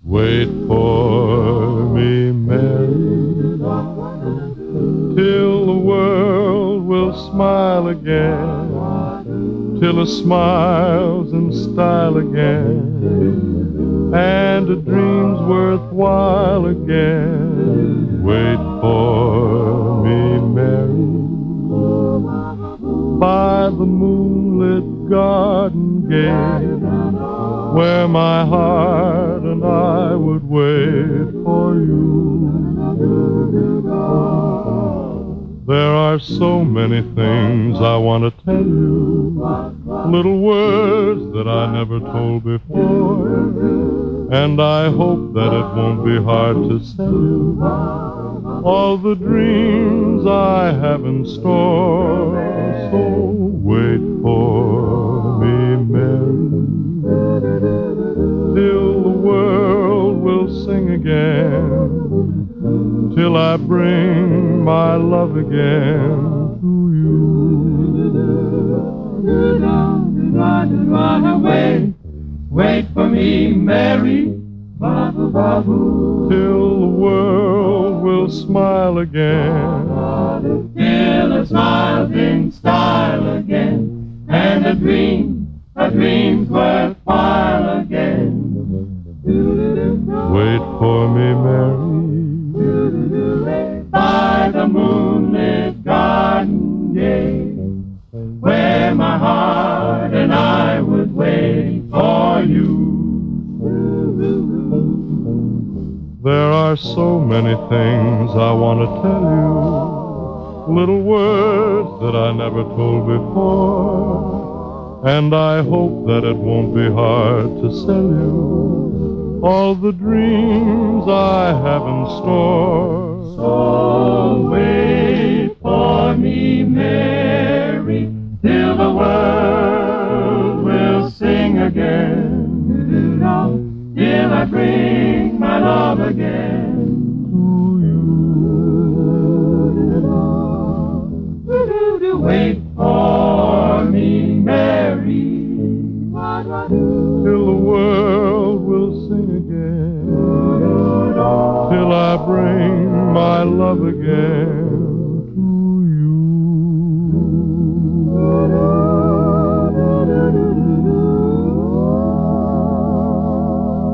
Wait for me, Mary, till the world will smile again, till a smile's in style again, and a dream's worthwhile again. Wait for me, Mary, by the moonlit garden gate, where my heart and I would wait for you. There are so many things I want to tell you, little words that I never told before, and I hope that it won't be hard to say all the dreams I have in store. So wait for me, Mary, till the world will sing again, till I bring my love again to you. Wait for me, Mary, till the world will smile again, till a smile's in style again, and a dream's worthwhile again. Wait for me, Mary, by the moonlit garden gate, where my heart and I would wait for you. there are so many things I want to tell you, little words that I never told before, and I hope that it won't be hard to sell you all the dreams I have in store. So wait for me, Mary, till the world will sing again, till I bring my love again to you. Wait for me, Mary, till the world will sing again, till I bring my love again